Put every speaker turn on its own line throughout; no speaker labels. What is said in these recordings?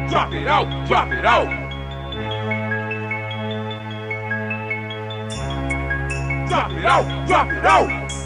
drop it out, drop it out. Drop it out, drop it out.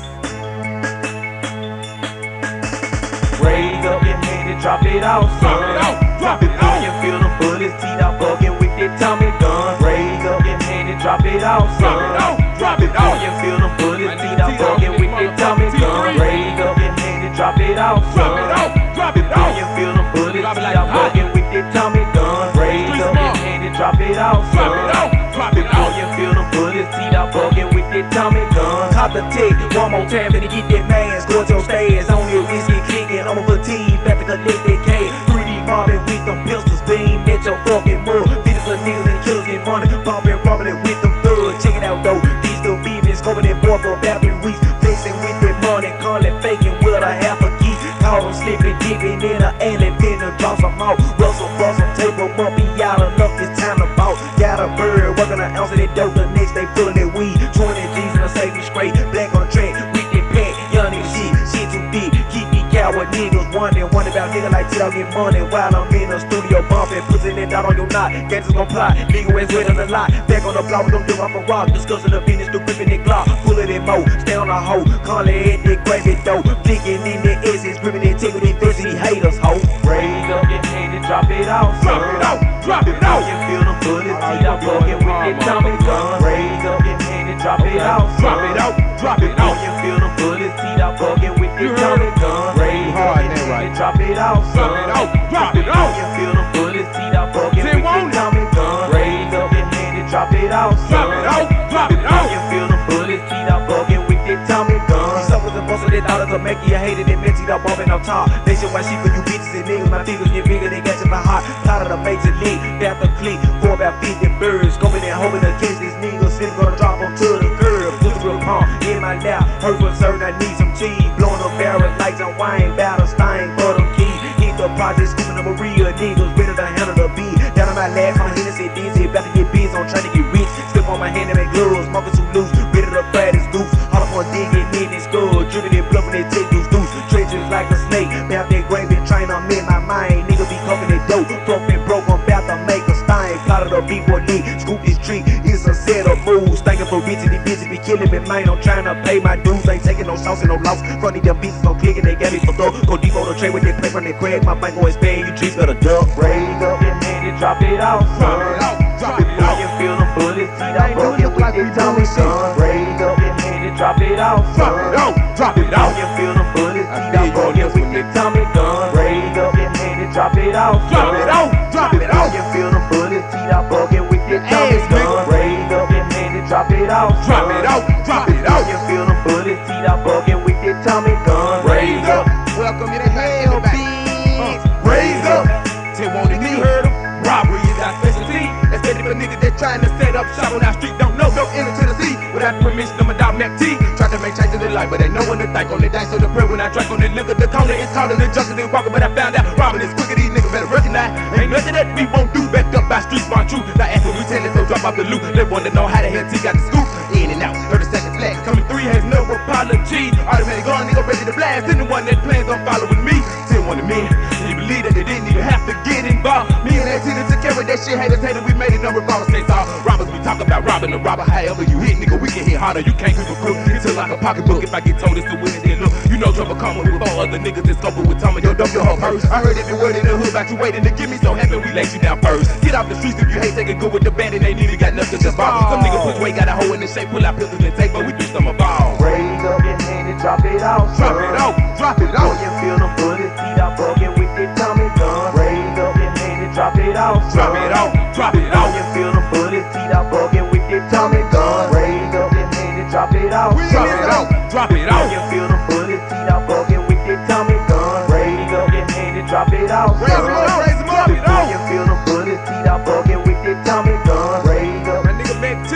Raise up your hand and drop it out, son.
Drop it out, drop it out.
You can feel the bullets, teeth out, bugging with their Tommy guns. Raise up your hand and drop it out, son.
Drop it out, drop it out.
You can feel the bullets, teeth out, bugging with their Tommy guns. Raise up your hand and drop it out, son.
Drop it out, drop it out.
You can feel the bullets, teeth out, bugging with their Tommy guns. Raise up your hand and drop it out, son.
Drop it out, drop it out.
You feel the bullets, teeth out, bugging with their Tommy guns.
Hop the tick, one more time, finna get that man's. Go to your stairs, on your wrist, get kicking. I'm a fatigue, back to collect that K. 3D mobbing with them pistols, beam at your fucking mud. Physical niggas and killers get money, bumping, rubbing it with them thugs. Check it out though, these little beavers, scoping that boy for about 3 weeks. Flexing with that money, calling faking with a half a geek. Caught them slipping, dipping in a alley, finna drop some out. Russell, take them up, be out enough, it's time to bounce. Got a bird, working an ounce of that dope, the next they pulling that weed. 20 G's in a safety straight, black on track, with that pack, young nigga shit too deep. Keep me coward niggas wondering about nigga like T-Dog get money while I'm in the studio bumping, pussing that dot on your knot. Gangsters gon' plot, nigga where's wet on the lot. Back on the block, we gon' do off a rock, discussing the business, through gripping that Glock, pulling it mo, stay on the hoe, call it that grab it though, flicking in the essence, gripping that tickle, they fancy haters, ho.
Raise up your hand and drop it out, son.
Drop it out, drop it out.
You feel the bullets, teeth out, bugging with that Tommy gun. Raise up your hand and drop it out,
Drop it out, drop it out.
You feel the bullets, teeth out, bugging with that Tommy gun. Raise up your hand and drop it out, son.
Drop it out, drop it out.
You feel the bullets, teeth out, bugging with that Tommy gun. Raise up your hand and drop it out,
Drop it out, drop it out.
You feel the bullets, teeth out, bugging with that Tommy gun.
These suckers and bustin' that thought to make you hate it and bitch it up bumping up top. Nationwide shit for you bitches and niggas, my fingers get bigger, they got you my heart. Tired of the major league, path the clique, for about 50 birds. Scoping and hoping to catch these niggas, still gonna drop them to the curb. Pussy real palm in my lap, hurt for certain, I need some cheese. Blowing up barrels like some wine, battle stein for them keys. Hit the project, scooping the Maria, niggas ready to handle the beat. Down on my last, on Hennessy, dizzy, about to get busy, I'm trying to get rich. Slip on my hand and make gloves, smoking too loose, ready to fry this goose. All up on digging, in this skull, dripping it, bluffing it, take those loose. Trenches like a snake, mouth that gravy, trying to mend my mind. Nigga be cuffing that dope, fluffing broke, I'm about to make a stain. Plotted a big boy dick, scoop this tree, it's a set of moves. Thinking for bitches, these bitches be killing me, man. I'm trying to pay my dues, ain't taking no sauce and no loss. Front of them bitches, no clicking, they got me for throw. Go deep on the tray with that plate from that crack, my bank gon' expand, you trees better duck.
Raise up your hand and drop it out,
Drop
son.
it out, drop it out.
You feel the bullets, teeth out, bugging with that Tommy gun. Raise up your hand and drop it out,
Drop
son.
it out, drop it out.
You feel the bullets, teeth out, bugging with that Tommy gun. Raise up your hand and drop it out,
Drop it out, drop it out.
You feel the bullets, teeth out, bugging with that Tommy
Ass,
gun.
nigga.
Raise up your hand and drop it out,
Drop it out, drop it out.
You feel the bullets, teeth out, bugging with that Tommy gun.
Raise up,
Welcome to the hell, bitch.
raise up. They wanted me, heard 'em. Robbery is our specialty.
Especially for niggas that trying to set up shop on our street, don't know, don't enter to the sea. Without permission, I'm a dog Mac T. Try to make changes in life, but ain't no one to think on the dice. So the prayer when I drank on the liquor, the corner is taller than justice and walking. But I found out robbing is quicker, these niggas better recognize. Ain't nothing that we won't do, backed up by street smart truth. Now after we tell it, so drop off the loot. They want to know how the hell T got the scoop. In and out, 30 seconds flags. Coming 3 has no apology. Automatic gun, nigga ready to blast. Anyone that plans on following me, still one of me. Do you believe that they didn't even have to get involved? Me and that Tina took care of that shit. Haters hated, we made it no revolver. States all robbers, we talk about robbing the robber. However you hit, nigga, we can hit harder. You can't keep a crook. It's like a pocketbook. If I get told it's the win, then look, you know trouble coming with 4 other niggas that's scoping with Tommy. Yo, dump your whole purse. I heard every word in the hood about you waiting to give me, so happy we laid you down first. Get off the streets if you hate taking good with the band and they need it, got nothing to ball. Some niggas push weight, got a hole in the shape, pull out pistols and take, but we do some of all.
Raise up your hand and drop it out,
Drop
son.
it out, drop it
Oh,
out.
you feel the bullets, teeth out, bugging with that Tommy gun. Raise up your hand and drop it out, son.
Drop it out, drop it
Oh,
out.
you feel the bullets, teeth out, bugging with that Tommy gun. Raise up your hand and drop it out,
Drop it out, drop it
Oh,
out.
you feel the bullets, teeth out, bugging with that Tommy gun. Raise up your hand and drop it out,
Raise 'em
son.
up, raise 'em up.
Oh, you feel the bullets, teeth out, bugging with that Tommy gun. Raise up,
My nigga Mac T,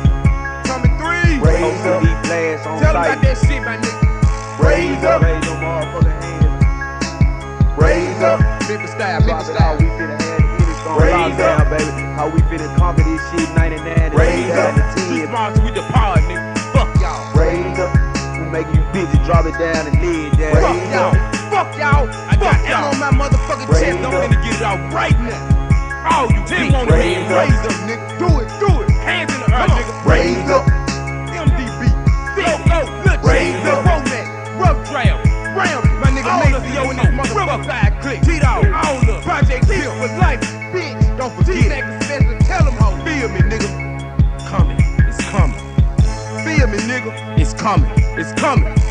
coming 3.
raise up,
blast on
Tell them
sight.
about that shit, my nigga.
raise up,
Raise your motherfucking hands.
raise up.
Memphis style,
Drop
Memphis
it how
style.
we finna have it. It's gonna
Raise
lock down, baby. How we finna conquer this shit 99 and
Raise up.
3
10.
smart, we the pod, nigga. Fuck y'all.
Raise up,
We making you bitches drop it down and lay it down.
Fuck y'all. Fuck y'all. I got
Fuck
L
y'all.
on my motherfucking chest. I'm
Raise up.
finna get it out right now.
All you bitches.
Raise up.
Raise up, nigga. Do it.
Hands in the earth, nigga.
Raise up.
MDB.
Raise up.
Romax. Rough Draft. Brown. My nigga Maceo in this motherfucker. Side click. T-Dog. All the Project Kill for life. Bitch. Don't forget. T-Mac Spencer. Tell them ho. Feel me, nigga. Coming. It's coming. Feel me, nigga. It's coming.